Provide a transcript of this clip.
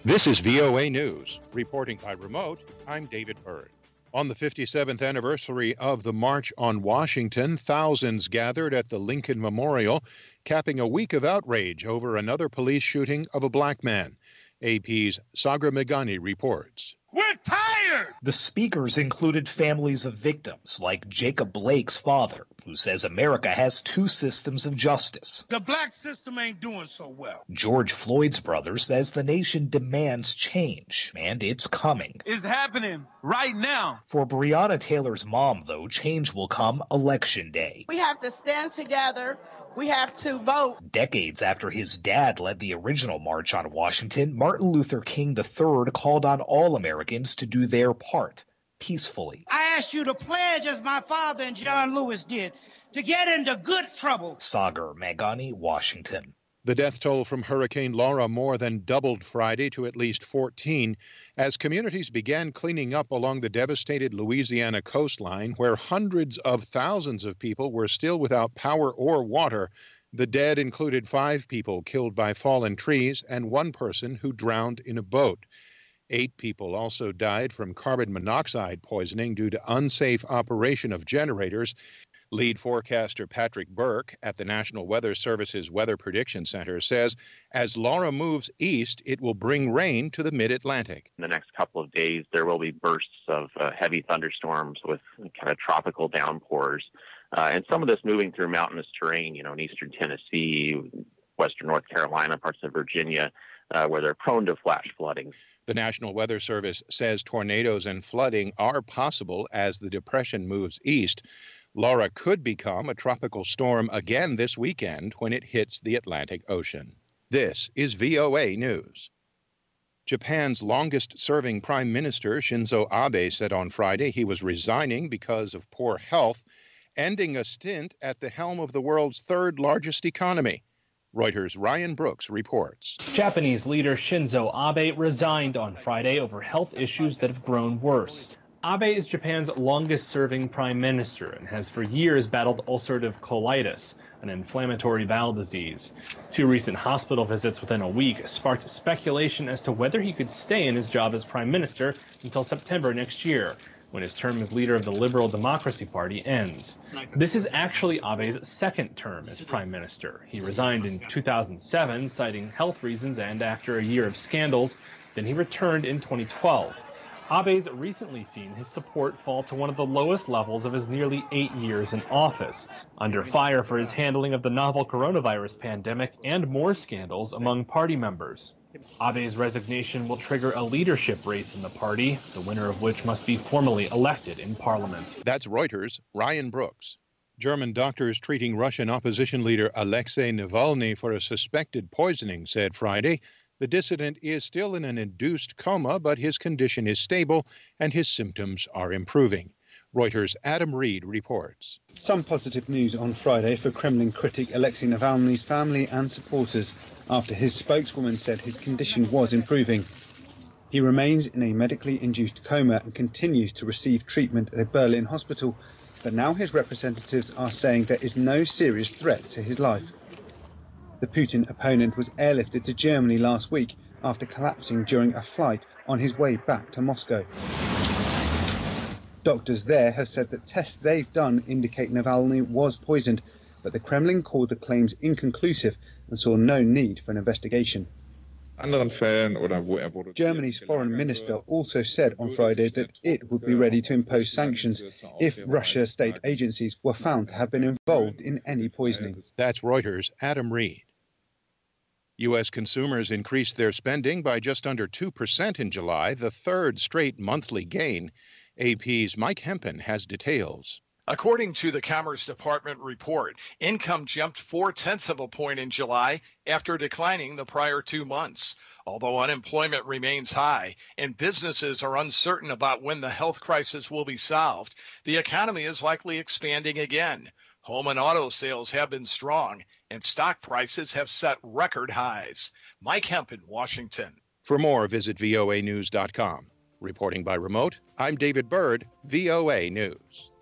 This is VOA News. Reporting by remote, I'm David Byrd. On the 57th anniversary of the March on Washington, thousands gathered at the Lincoln Memorial, capping a week of outrage over another police shooting of a black man. AP's Sagar Meghani reports. We're tired! The speakers included families of victims, like Jacob Blake's father, who says America has two systems of justice. The black system ain't doing so well. George Floyd's brother says the nation demands change, and it's coming. It's happening right now. For Breonna Taylor's mom, though, change will come Election Day. We have to stand together. We have to vote. Decades after his dad led the original March on Washington, Martin Luther King III called on all Americans to do their part peacefully. I ask you to pledge, as my father and John Lewis did, to get into good trouble. Sagar Meghani, Washington. The death toll from Hurricane Laura more than doubled Friday to at least 14 as communities began cleaning up along the devastated Louisiana coastline, where hundreds of thousands of people were still without power or water. The dead included 5 people killed by fallen trees and 1 person who drowned in a boat. 8 people also died from carbon monoxide poisoning due to unsafe operation of generators. Lead forecaster Patrick Burke at the National Weather Service's Weather Prediction Center says as Laura moves east, it will bring rain to the mid-Atlantic. In the next couple of days, there will be bursts of heavy thunderstorms with kind of tropical downpours. And some of this moving through mountainous terrain, in eastern Tennessee, western North Carolina, parts of Virginia, where they're prone to flash flooding. The National Weather Service says tornadoes and flooding are possible as the depression moves east. Laura could become a tropical storm again this weekend when it hits the Atlantic Ocean. This is VOA News. Japan's longest-serving Prime Minister Shinzo Abe said on Friday he was resigning because of poor health, ending a stint at the helm of the world's third-largest economy. Reuters' Ryan Brooks reports. Japanese leader Shinzo Abe resigned on Friday over health issues that have grown worse. Abe is Japan's longest-serving prime minister and has for years battled ulcerative colitis, an inflammatory bowel disease. 2 recent hospital visits within a week sparked speculation as to whether he could stay in his job as prime minister until September next year, when his term as leader of the Liberal Democracy Party ends. This is actually Abe's second term as prime minister. He resigned in 2007, citing health reasons and after a year of scandals. Then he returned in 2012. Abe's recently seen his support fall to one of the lowest levels of his nearly 8 years in office, under fire for his handling of the novel coronavirus pandemic and more scandals among party members. Abe's resignation will trigger a leadership race in the party, the winner of which must be formally elected in parliament. That's Reuters' Ryan Brooks. German doctors treating Russian opposition leader Alexei Navalny for a suspected poisoning said Friday the dissident is still in an induced coma, but his condition is stable and his symptoms are improving. Reuters' Adam Reed reports. Some positive news on Friday for Kremlin critic Alexei Navalny's family and supporters after his spokeswoman said his condition was improving. He remains in a medically induced coma and continues to receive treatment at a Berlin hospital, but now his representatives are saying there is no serious threat to his life. The Putin opponent was airlifted to Germany last week after collapsing during a flight on his way back to Moscow. Doctors there have said that tests they've done indicate Navalny was poisoned, but the Kremlin called the claims inconclusive and saw no need for an investigation. Germany's foreign minister also said on Friday that it would be ready to impose sanctions if Russia's state agencies were found to have been involved in any poisoning. That's Reuters' Adam Reed. U.S. consumers increased their spending by just under 2% in July, the third straight monthly gain. AP's Mike Hempen has details. According to the Commerce Department report, income jumped 0.4 of a point in July after declining the prior 2 months. Although unemployment remains high and businesses are uncertain about when the health crisis will be solved, the economy is likely expanding again. Home and auto sales have been strong, and stock prices have set record highs. Mike Hempen, Washington. For more, visit voanews.com. Reporting by remote, I'm David Byrd, VOA News.